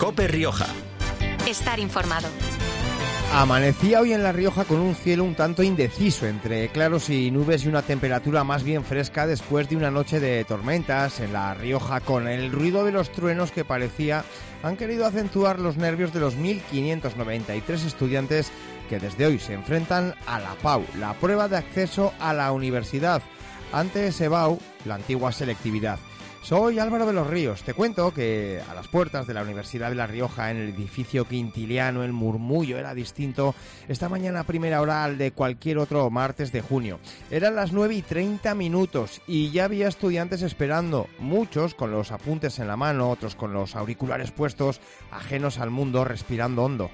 COPE Rioja. Estar informado. Amanecía hoy en La Rioja con un cielo un tanto indeciso, entre claros y nubes y una temperatura más bien fresca después de una noche de tormentas en La Rioja, con el ruido de los truenos que parecía han querido acentuar los nervios de los 1.593 estudiantes que desde hoy se enfrentan a la PAU, la prueba de acceso a la universidad, ante SEBAU, la antigua selectividad. Soy Álvaro de los Ríos. Te cuento que a las puertas de la Universidad de La Rioja, en el edificio quintiliano, el murmullo era distinto esta mañana a primera hora al de cualquier otro martes de junio. Eran las 9:30 y ya había estudiantes esperando, muchos con los apuntes en la mano, otros con los auriculares puestos, ajenos al mundo, respirando hondo.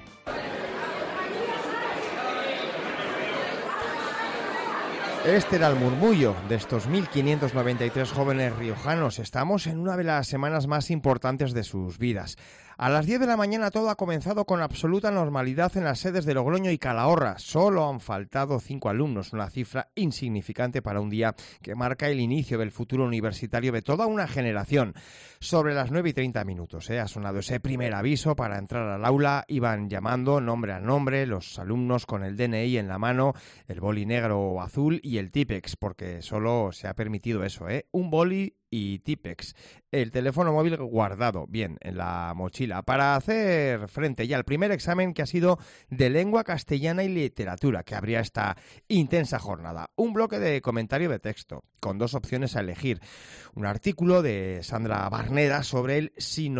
Este era el murmullo de estos 1.593 jóvenes riojanos. Estamos en una de las semanas más importantes de sus vidas. A las 10 de la mañana todo ha comenzado con absoluta normalidad en las sedes de Logroño y Calahorra. Solo han faltado 5 alumnos, una cifra insignificante para un día que marca el inicio del futuro universitario de toda una generación. Sobre las 9:30 ha sonado ese primer aviso para entrar al aula. Iban llamando nombre a nombre los alumnos con el DNI en la mano, el boli negro o azul y el Tipex, porque solo se ha permitido eso, un boli y Tipex. El teléfono móvil guardado bien en la mochila para hacer frente ya al primer examen, que ha sido de lengua castellana y literatura, que abría esta intensa jornada. Un bloque de comentario de texto con dos opciones a elegir. Un artículo de Sandra Barneda sobre el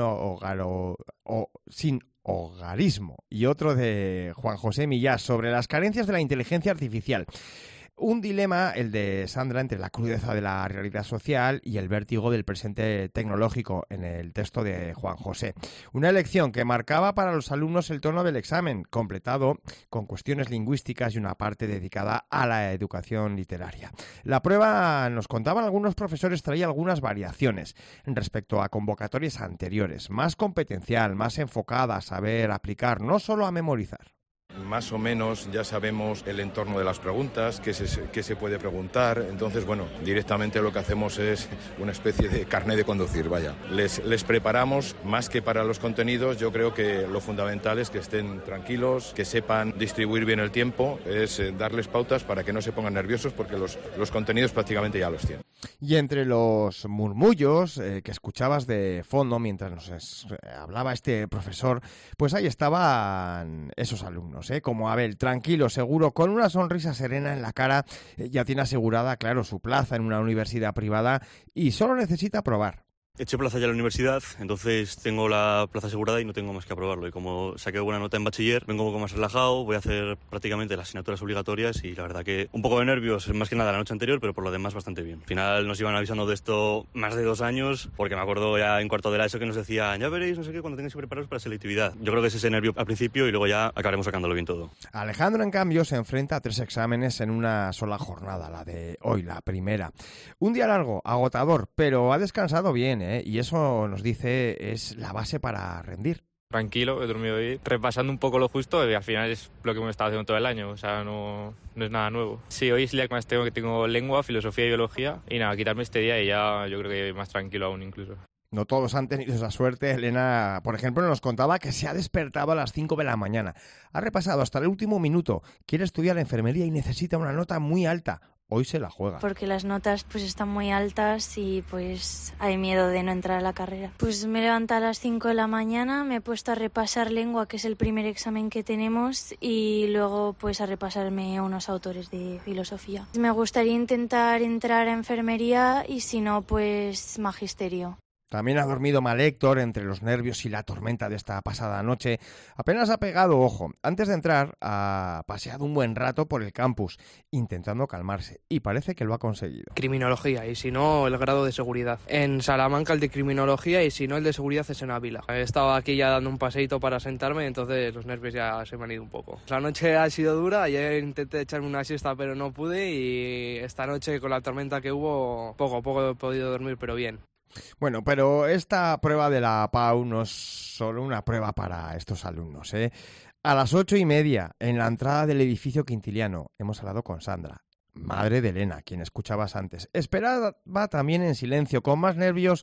sinhogarismo y otro de Juan José Millás sobre las carencias de la inteligencia artificial. Un dilema, el de Sandra, entre la crudeza de la realidad social y el vértigo del presente tecnológico en el texto de Juan José. Una elección que marcaba para los alumnos el tono del examen, completado con cuestiones lingüísticas y una parte dedicada a la educación literaria. La prueba, nos contaban algunos profesores, traía algunas variaciones respecto a convocatorias anteriores, más competencial, más enfocada a saber aplicar, no solo a memorizar. Más o menos ya sabemos el entorno de las preguntas, qué se puede preguntar. Entonces, directamente lo que hacemos es una especie de carnet de conducir, vaya. Les preparamos más que para los contenidos. Yo creo que lo fundamental es que estén tranquilos, que sepan distribuir bien el tiempo, es darles pautas para que no se pongan nerviosos, porque los contenidos prácticamente ya los tienen. Y entre los murmullos que escuchabas de fondo mientras nos hablaba este profesor, pues ahí estaban esos alumnos, como Abel, tranquilo, seguro, con una sonrisa serena en la cara. Ya tiene asegurada, claro, su plaza en una universidad privada y solo necesita probar. He hecho plaza ya en la universidad, entonces tengo la plaza asegurada y no tengo más que aprobarlo. Y como saqué buena nota en bachiller, vengo un poco más relajado, voy a hacer prácticamente las asignaturas obligatorias y la verdad que un poco de nervios, más que nada la noche anterior, pero por lo demás bastante bien. Al final nos iban avisando de esto más de 2 años, porque me acuerdo ya en cuarto de la ESO que nos decían, ya veréis, no sé qué, cuando tengáis que prepararos para selectividad. Yo creo que es ese nervio al principio y luego ya acabaremos sacándolo bien todo. Alejandro, en cambio, se enfrenta a 3 exámenes en una sola jornada, la de hoy, la primera. Un día largo, agotador, pero ha descansado bien, y eso nos dice es la base para rendir. Tranquilo, he dormido hoy, repasando un poco lo justo y al final es lo que hemos estado haciendo todo el año, o sea, no es nada nuevo. Sí, hoy es el día que más tengo lengua, filosofía y biología y nada, quitarme este día y ya yo creo que más tranquilo aún incluso. No todos han tenido esa suerte. Elena, por ejemplo, nos contaba que se ha despertado a las 5 de la mañana. Ha repasado hasta el último minuto, quiere estudiar enfermería y necesita una nota muy alta. Hoy se la juega. Porque las notas pues están muy altas y pues hay miedo de no entrar a la carrera. Pues me levanto a las 5 de la mañana, me he puesto a repasar lengua, que es el primer examen que tenemos, y luego pues a repasarme unos autores de filosofía. Me gustaría intentar entrar a enfermería y si no pues magisterio. También ha dormido mal Héctor entre los nervios y la tormenta de esta pasada noche. Apenas ha pegado ojo. Antes de entrar, ha paseado un buen rato por el campus, intentando calmarse, y parece que lo ha conseguido. Criminología, y si no, el grado de seguridad. En Salamanca el de criminología, y si no, el de seguridad es en Ávila. He estado aquí ya dando un paseíto para sentarme, entonces los nervios ya se me han ido un poco. La noche ha sido dura, ayer intenté echarme una siesta, pero no pude, y esta noche con la tormenta que hubo, poco a poco he podido dormir, pero bien. Bueno, pero esta prueba de la PAU no es solo una prueba para estos alumnos, A las 8:30, en la entrada del edificio quintiliano, hemos hablado con Sandra, madre de Elena, quien escuchabas antes. Esperaba también en silencio, con más nervios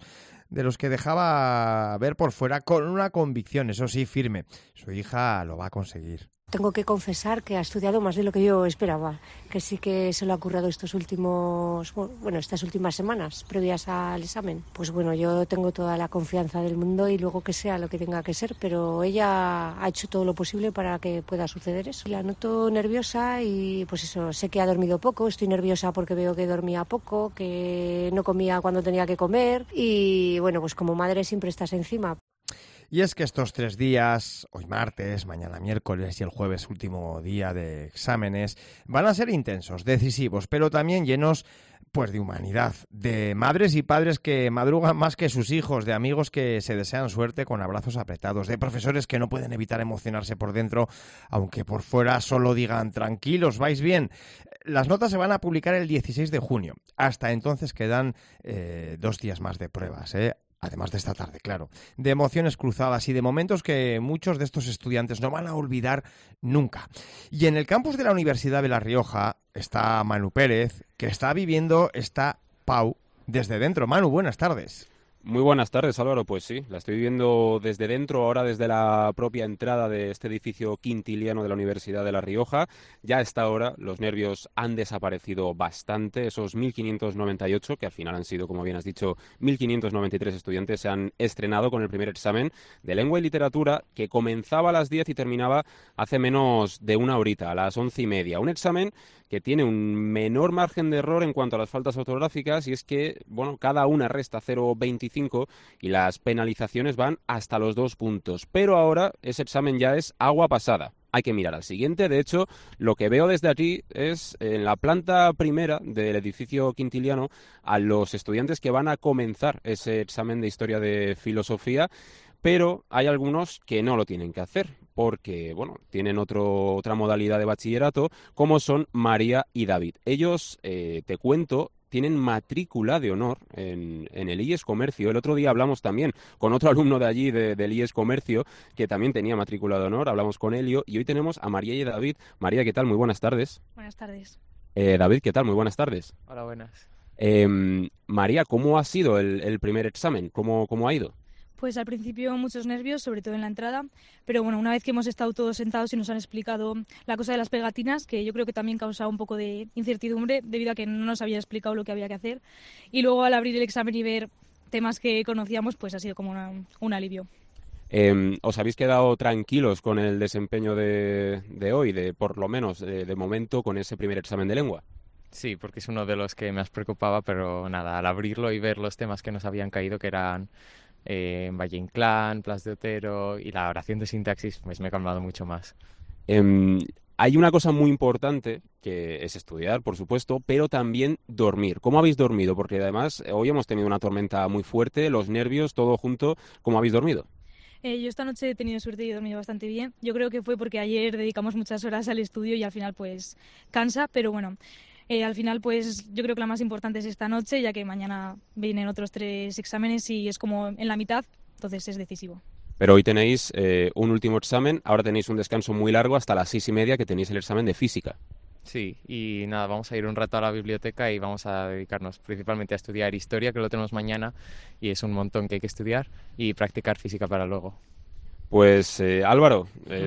de los que dejaba ver por fuera con una convicción, eso sí, firme. Su hija lo va a conseguir. Tengo que confesar que ha estudiado más de lo que yo esperaba, que sí que se lo ha currado estas últimas semanas previas al examen. Pues bueno, yo tengo toda la confianza del mundo y luego que sea lo que tenga que ser, pero ella ha hecho todo lo posible para que pueda suceder eso. La noto nerviosa y pues eso, sé que ha dormido poco, estoy nerviosa porque veo que dormía poco, que no comía cuando tenía que comer y bueno, pues como madre siempre estás encima. Y es que estos 3 días, hoy martes, mañana miércoles y el jueves último día de exámenes, van a ser intensos, decisivos, pero también llenos pues de humanidad, de madres y padres que madrugan más que sus hijos, de amigos que se desean suerte con abrazos apretados, de profesores que no pueden evitar emocionarse por dentro, aunque por fuera solo digan tranquilos, vais bien. Las notas se van a publicar el 16 de junio. Hasta entonces quedan 2 días más de pruebas, además de esta tarde, claro, de emociones cruzadas y de momentos que muchos de estos estudiantes no van a olvidar nunca. Y en el campus de la Universidad de La Rioja está Manu Pérez, que está viviendo esta PAU desde dentro. Manu, buenas tardes. Muy buenas tardes, Álvaro. Pues sí, la estoy viendo desde dentro, ahora desde la propia entrada de este edificio quintiliano de la Universidad de La Rioja. Ya a esta hora los nervios han desaparecido bastante. Esos 1.598, que al final han sido, como bien has dicho, 1.593 estudiantes, se han estrenado con el primer examen de lengua y literatura, que comenzaba a las 10 y terminaba hace menos de una horita, a las 11:30. Un examen que tiene un menor margen de error en cuanto a las faltas ortográficas, y es que, bueno, cada una resta 0,25 y las penalizaciones van hasta los 2 puntos. Pero ahora ese examen ya es agua pasada. Hay que mirar al siguiente. De hecho, lo que veo desde aquí es en la planta primera del edificio quintiliano a los estudiantes que van a comenzar ese examen de historia de filosofía, pero hay algunos que no lo tienen que hacer porque, bueno, tienen otra modalidad de bachillerato, como son María y David. Ellos, te cuento, tienen matrícula de honor en el IES Comercio. El otro día hablamos también con otro alumno de allí, del IES Comercio, que también tenía matrícula de honor. Hablamos con Elio y hoy tenemos a María y David. María, ¿qué tal? Muy buenas tardes. Buenas tardes. David, ¿qué tal? Muy buenas tardes. Hola, buenas. María, ¿cómo ha sido el primer examen? ¿Cómo ha ido? Pues al principio muchos nervios, sobre todo en la entrada, pero bueno, una vez que hemos estado todos sentados y nos han explicado la cosa de las pegatinas, que yo creo que también causaba un poco de incertidumbre debido a que no nos habían explicado lo que había que hacer, y luego al abrir el examen y ver temas que conocíamos, pues ha sido como un alivio. ¿Os habéis quedado tranquilos con el desempeño de hoy, por lo menos de momento, con ese primer examen de lengua? Sí, porque es uno de los que más preocupaba, pero nada, al abrirlo y ver los temas que nos habían caído, que eran Valle Inclán, Plas de Otero y la oración de sintaxis, pues me he calmado mucho más. Hay una cosa muy importante, que es estudiar, por supuesto, pero también dormir. ¿Cómo habéis dormido? Porque además hoy hemos tenido una tormenta muy fuerte, los nervios, todo junto. ¿Cómo habéis dormido? Yo esta noche he tenido suerte y he dormido bastante bien. Yo creo que fue porque ayer dedicamos muchas horas al estudio y al final pues cansa, pero bueno, al final pues yo creo que la más importante es esta noche, ya que mañana vienen otros 3 exámenes y es como en la mitad, entonces es decisivo. Pero hoy tenéis un último examen, ahora tenéis un descanso muy largo hasta las 6:30, que tenéis el examen de física. Sí, y nada, vamos a ir un rato a la biblioteca y vamos a dedicarnos principalmente a estudiar historia, que lo tenemos mañana y es un montón que hay que estudiar, y practicar física para luego. Pues Álvaro,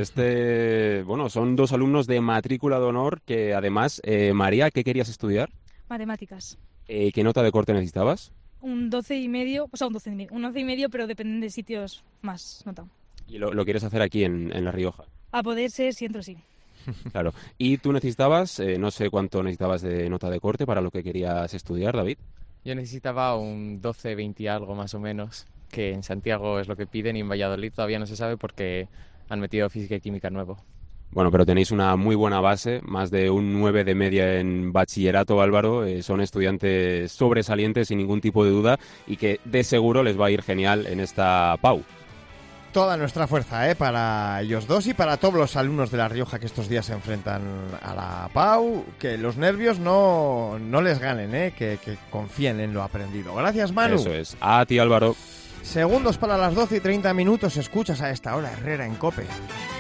son 2 alumnos de matrícula de honor que además, María, ¿qué querías estudiar? Matemáticas. ¿Qué nota de corte necesitabas? Un 12,5, o sea, un 11,5, pero dependen de sitios más nota. ¿Y lo quieres hacer aquí en La Rioja? A poder ser, si entro, sí. Claro. ¿Y tú necesitabas, no sé cuánto necesitabas de nota de corte para lo que querías estudiar, David? Yo necesitaba un 12, 20 y algo más o menos, que en Santiago es lo que piden y en Valladolid todavía no se sabe porque han metido física y química nuevo. Bueno, pero tenéis una muy buena base, más de un 9 de media en bachillerato, Álvaro. Son estudiantes sobresalientes sin ningún tipo de duda y que de seguro les va a ir genial en esta PAU. Toda nuestra fuerza para ellos dos y para todos los alumnos de La Rioja que estos días se enfrentan a la PAU, que los nervios no les ganen, que confíen en lo aprendido. Gracias, Manu. Eso es. A ti, Álvaro. Segundos para las 12:30, escuchas a esta hora Herrera en COPE.